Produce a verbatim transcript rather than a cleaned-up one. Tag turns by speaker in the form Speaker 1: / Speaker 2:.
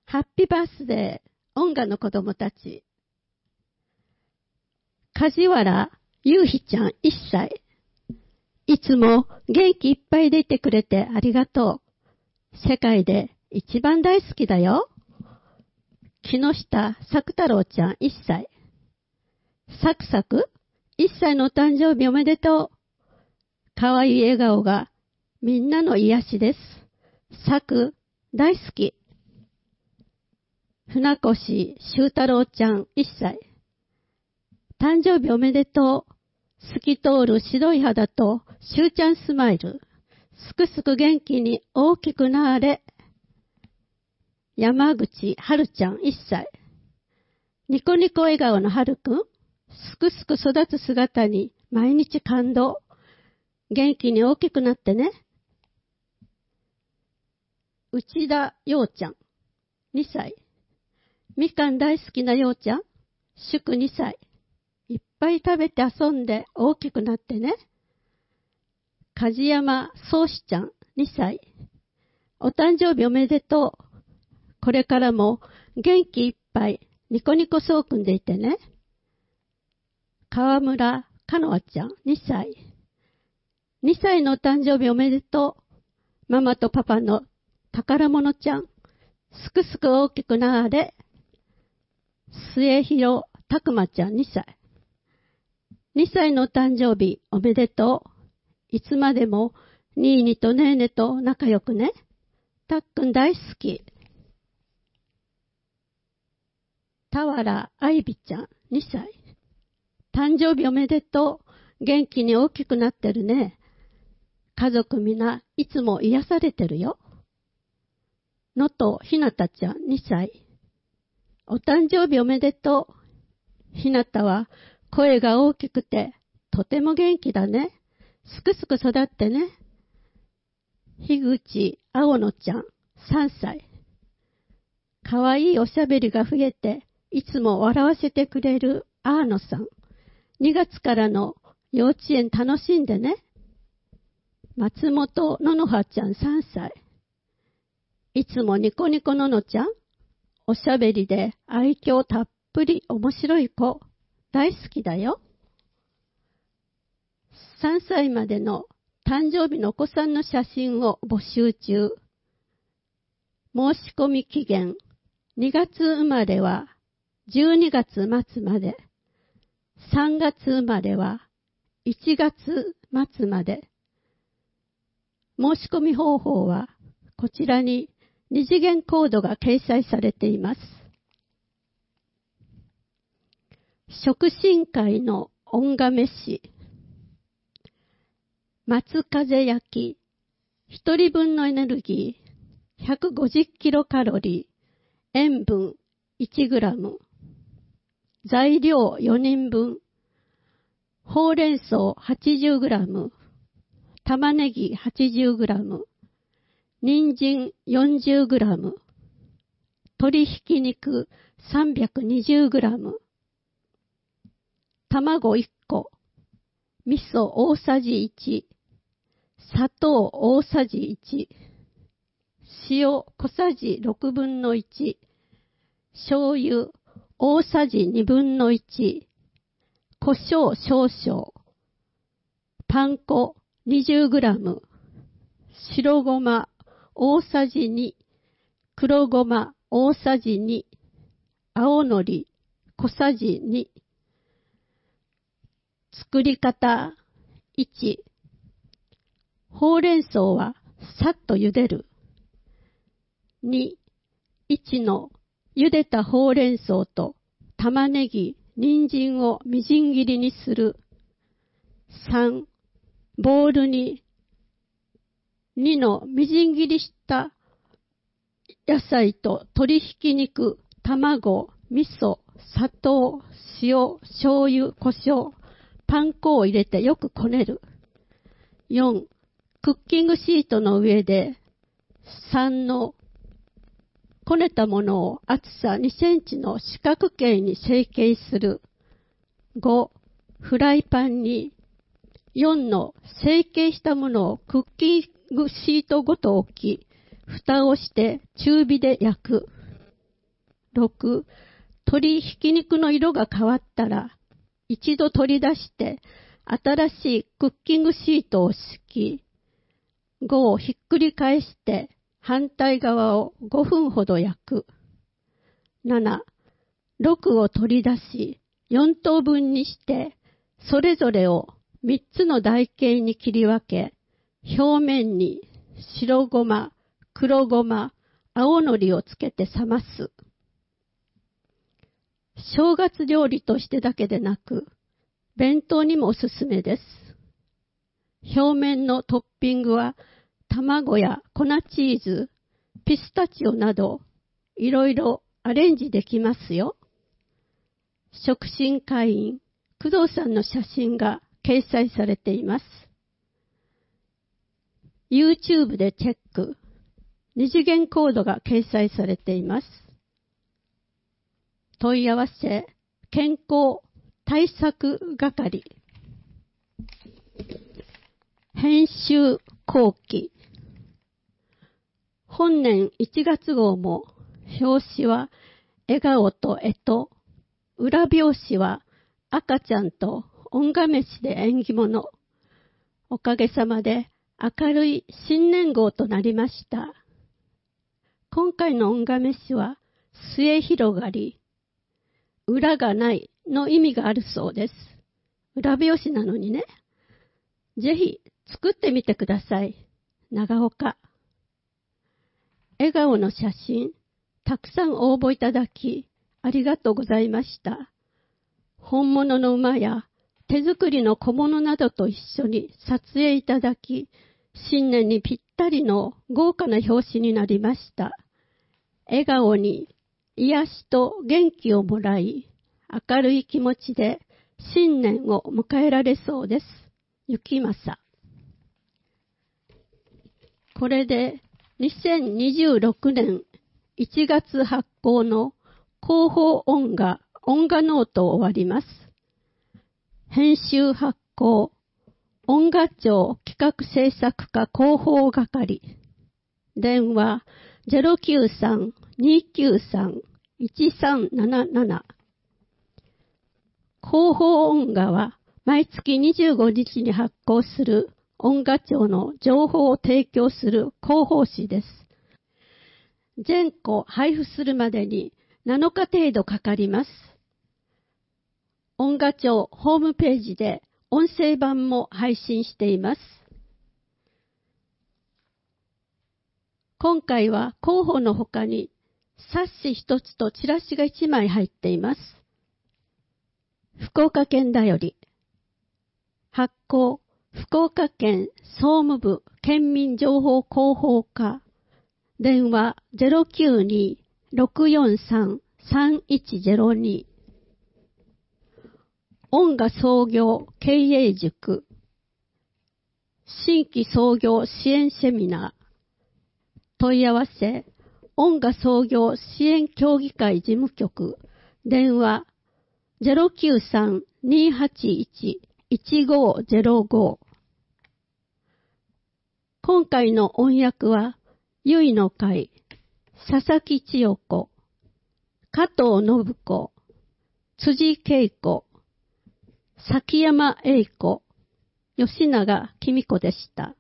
Speaker 1: ハッピーバースデー、音楽の子供たち。梶原ゆうひちゃんいっさい。いつも元気いっぱいでいてくれてありがとう。世界で一番大好きだよ。木下作太郎ちゃんいっさい。サクサクいっさいのお誕生日おめでとう。かわいい笑顔がみんなの癒しです。サク大好き。船越修太郎ちゃんいっさい。誕生日おめでとう。透き通る白い肌としゅうちゃんスマイル。すくすく元気に大きくなーれ。山口春ちゃんいっさい。ニコニコ笑顔の春くん。すくすく育つ姿に毎日感動。元気に大きくなってね。内田陽ちゃんにさい。みかん大好きな陽ちゃん。祝にさい。いっぱい食べて遊んで大きくなってね。梶山宗志ちゃんにさい。お誕生日おめでとう。これからも元気いっぱいニコニコそうくんでいてね。川村かのあちゃんにさい。にさいのお誕生日おめでとう。ママとパパの宝物ちゃん。すくすく大きくなーれ。末広たくまちゃんにさい。にさいのお誕生日おめでとう。いつまでもニーニとネーネと仲良くね。たっくん大好き。田原愛美ちゃんにさい。誕生日おめでとう。元気に大きくなってるね。家族みないつも癒されてるよ。のとひなたちゃんにさい。お誕生日おめでとう。ひなたは声が大きくてとても元気だね。すくすく育ってね。樋口青野ちゃんさんさい。かわいいおしゃべりが増えていつも笑わせてくれるアーノさん。にがつからの幼稚園楽しんでね。松本ののはちゃんさんさい。いつもニコニコののちゃん。おしゃべりで愛嬌たっぷり面白い子。大好きだよ。さんさいまでの誕生日のお子さんの写真を募集中。申し込み期限にがつ生まれはじゅうにがつ末まで。さんがつ生まれはいちがつ末まで。申し込み方法はこちらに二次元コードが掲載されています。食神会の恩賀飯。松風焼き。一人分のエネルギーひゃくごじゅっキロカロリー。塩分いちグラム。材料よにんぶん。ほうれん草はちじゅうグラム。玉ねぎはちじゅうグラム。人参よんじゅうグラム。鶏ひき肉さんびゃくにじゅうグラム。卵いっこ。味噌大さじいち。砂糖大さじいち。塩小さじろくぶんのいち。醤油大さじにぶんのいち。胡椒少々。パン粉にじゅうグラム。白ごま大さじに。黒ごま大さじに。青のり小さじに。作り方いち。ほうれん草はさっと茹でる。に、いちの茹でたほうれん草と玉ねぎ、人参をみじん切りにする。さん、ボウルににのみじん切りした野菜と鶏ひき肉、卵、味噌、砂糖、塩、醤油、胡椒、パン粉を入れてよくこねる。よん、クッキングシートの上でさんのこねたものを厚さにセンチの四角形に成形する。ご、フライパンによんの成形したものをクッキングシートごと置き、蓋をして中火で焼く。 ろく、鶏ひき肉の色が変わったら、一度取り出して、新しいクッキングシートを敷き、ごをひっくり返して、反対側をごふんほど焼く。なな、ろくを取り出し、よん等分にして、それぞれをみっつの台形に切り分け、表面に白ごま、黒ごま、青のりをつけて冷ます。正月料理としてだけでなく、弁当にもおすすめです。表面のトッピングは、卵や粉チーズ、ピスタチオなど、いろいろアレンジできますよ。食神会員、工藤さんの写真が掲載されています。YouTube でチェック。二次元コードが掲載されています。問い合わせ、健康対策係。編集後期。本年いちがつ号も、表紙は笑顔と干支、裏表紙は赤ちゃんと恩賀飯で縁起物。おかげさまで明るい新年号となりました。今回の恩賀飯は末広がり、裏がないの意味があるそうです。裏表紙なのにね。ぜひ作ってみてください。長岡。笑顔の写真、たくさん応募いただき、ありがとうございました。本物の馬や手作りの小物などと一緒に撮影いただき、新年にぴったりの豪華な表紙になりました。笑顔に癒しと元気をもらい、明るい気持ちで新年を迎えられそうです。雪政。これでにせんにじゅうろくねんいちがつ発行の広報音画、音画ノートを終わります。編集発行、音画庁企画制作課広報係。電話 ゼロきゅうさん にきゅうさん いちさんなななな。広報音画は毎月にじゅうごにちに発行する音画庁の情報を提供する広報誌です。全個配布するまでになのか程度かかります。音画庁ホームページで音声版も配信しています。今回は広報の他に冊子一つとチラシが一枚入っています。福岡県だより。発行、福岡県総務部県民情報広報課。電話 ゼロきゅうに ろくよんさん さんいちゼロに。音画創業経営塾。新規創業支援セミナー。問い合わせ、音画創業支援協議会事務局。電話 ゼロきゅうさん にはちいち いちごゼロご。今回の音訳は、ゆいの会、佐々木千代子、加藤信子、辻恵子、崎山栄子、吉永公子でした。